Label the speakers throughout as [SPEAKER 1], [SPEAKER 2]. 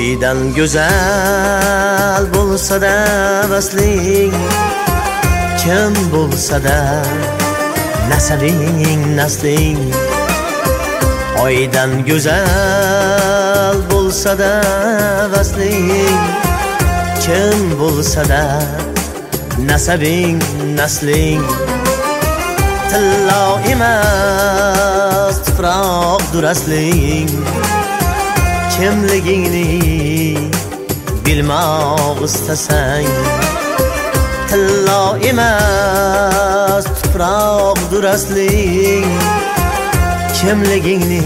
[SPEAKER 1] oydan go'zal bo'lsa-da vasling, kim bo'lsa-da nasabing nasling. Oydan go'zal bo'lsa-da vasling, kim bo'lsa-da nasabing nasling. Tillo emas tuproqdur asling, kimligingni bilmoq istasang. Tillo emas tuproqdur asling, kimligingni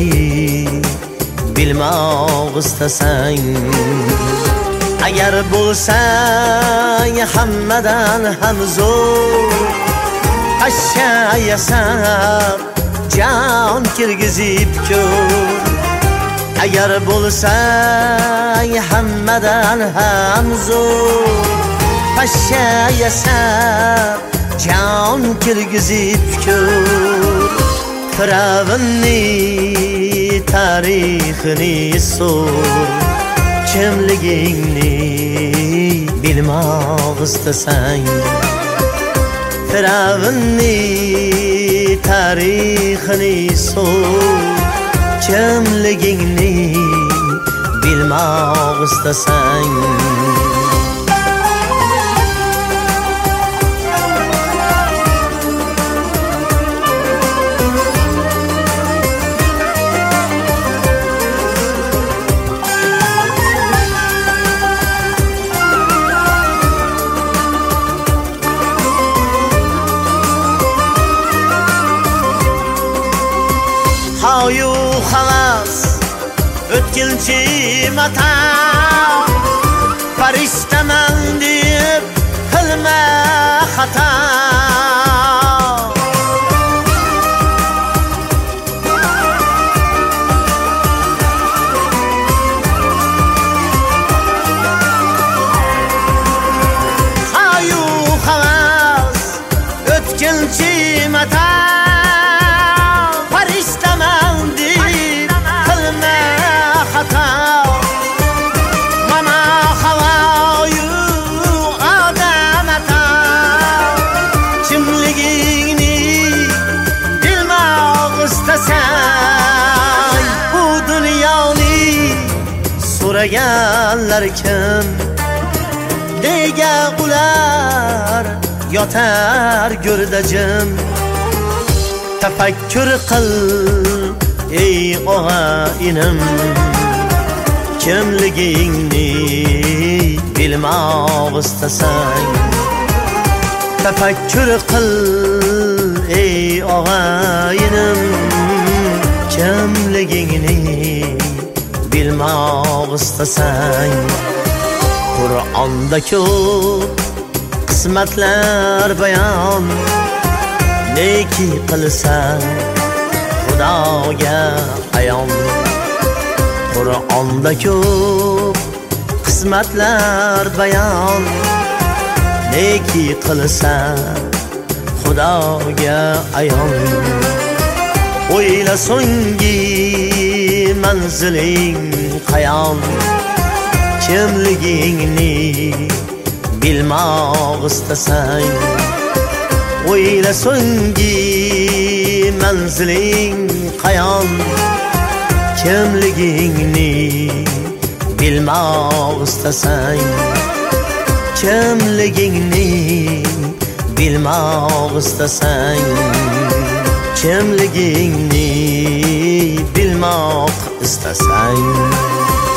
[SPEAKER 1] bilmoq istasang. Agar bo'lsang hammadan ham zo'r, pashsha yasab jon kirgizib ko'r. Agar bo'lsang hammadan ham zo'r, pashsha yasab jon kirgizib ko'r. Firavunni tarixini so'r, kimligingni bilmoq istasang. Firavunni tarixini so'r, kimligingni bilmoq istasang. Hayu havas o'tkinchi mata, farishtaman deb qilma xato. Hayu havas o'tkinchi mata, bu dunyoni so'raganlar kim? Nega ular yotar go'rda jim? Tafakkur qil ey og'a-inim, kimligingni bilmoq istasang. Tafakkur qil ey og'a-inim, kimligingni bilmoq istasang. Qur'onda ko'p qismatlar bayon, neki qilsa Xudoga ayon. Qur'onda ko'p qismatlar bayon, neki qilsa Xudoga ayon. O'yla so'nggi manziling qayon, kimligingni bilmoq istasang. O'yla so'nggi manziling qayon, kimligingni bilmoq istasang. Kimligingni bilmoq istasang. Kimligingni bilmoq istasang.